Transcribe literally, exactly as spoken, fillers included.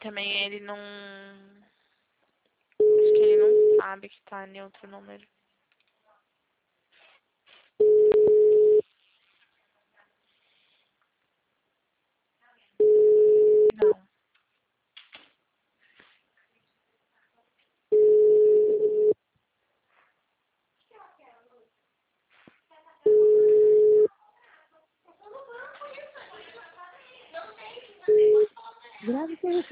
também ele não... Acho que ele não sabe que tá em outro número. Não. Grave